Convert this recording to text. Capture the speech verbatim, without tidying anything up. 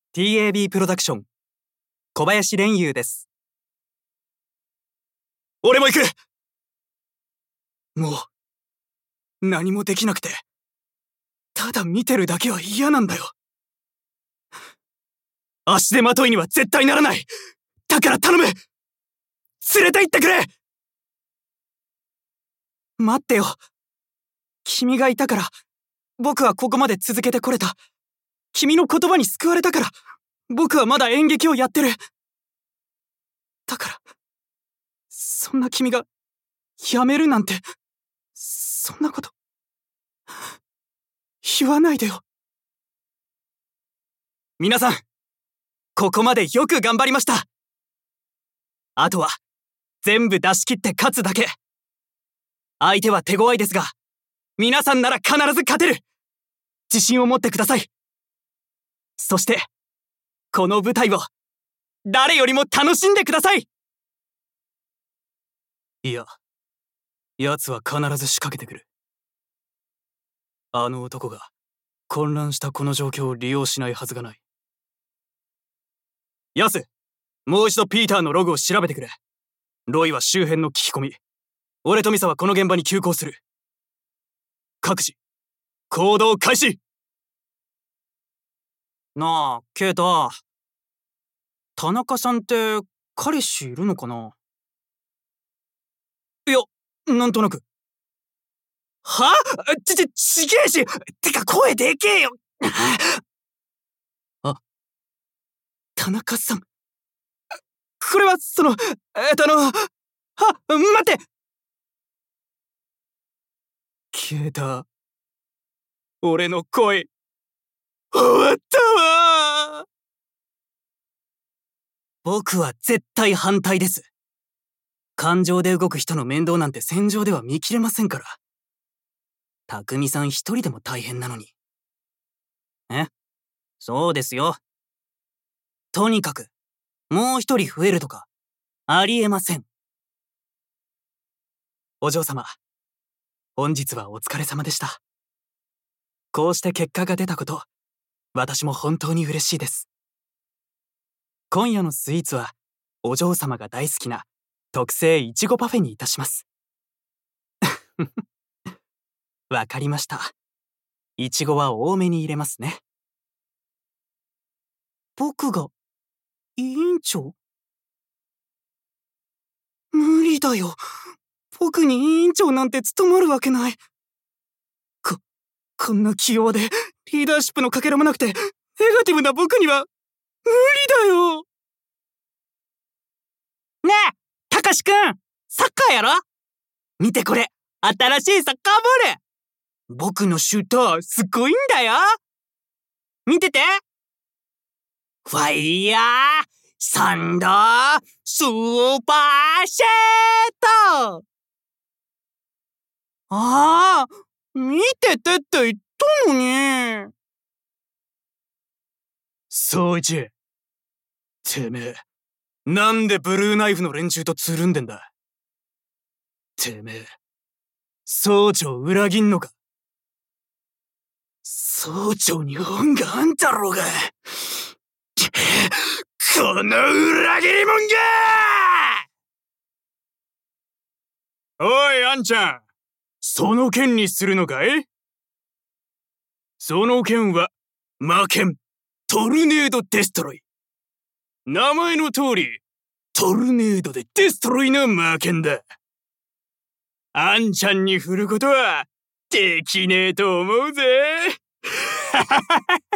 ティーエービー プロダクション小林蓮優です。 俺も行く。もう何もできなくて、ただ見てるだけは嫌なんだよ。足手まといには絶対ならない。だから頼む、連れて行ってくれ。 待ってよ。君がいたから僕はここまで続けてこれた。君の言葉に救われたから僕はまだ演劇をやってる。だからそんな君がやめるなんて、そんなこと言わないでよ。皆さん、ここまでよく頑張りました。あとは全部出し切って勝つだけ。相手は手強いですが、皆さんなら必ず勝てる。自信を持ってください。そしてこの舞台を誰よりも楽しんでください。 いや、奴は必ず仕掛けてくる。あの男が混乱したこの状況を利用しないはずがない。ヤス、もう一度ピーターのログを調べてくれ。ロイは周辺の聞き込み、俺とミサはこの現場に急行する。各自行動開始。 なあ、ケイタ。田中さんって彼氏いるのかな？ いや、なんとなく。は？ち、ち、ちげえし。てか声でけえよ。あ、田中さん。これは、その、えっとあの、は、待って。ケイタ、俺の恋、終わったわ。 僕は絶対反対です。感情で動く人の面倒なんて戦場では見切れませんから。匠さん一人でも大変なのに。え？そうですよ。とにかく、もう一人増えるとか、ありえません。お嬢様、本日はお疲れ様でした。こうして結果が出たこと、私も本当に嬉しいです。今夜のスイーツは、お嬢様が大好きな特製いちごパフェにいたします。わかりました。いちごは多めに入れますね。僕が委員長？無理だよ。僕に委員長なんて務まるわけない。こ、こんな器用でリーダーシップのかけらもなくてネガティブな僕には無理だよ。ねえ、たかしくん、サッカーやろ？見てこれ、新しいサッカーボール。僕のシュートすごいんだよ。見てて。ファイヤーサンドスーパーシェート。ああ、見ててって言ったのに。 総一、てめえ、なんでブルーナイフの連中とつるんでんだ。てめえ、総長裏切んのか。総長に恩があんだろうが。この裏切り者が！おい、あんちゃん。その剣にするのかい？その剣は、魔剣、トルネードデストロイ。名前の通り、トルネードでデストロイな魔剣だ。あんちゃんに振ることは、できねえと思うぜ。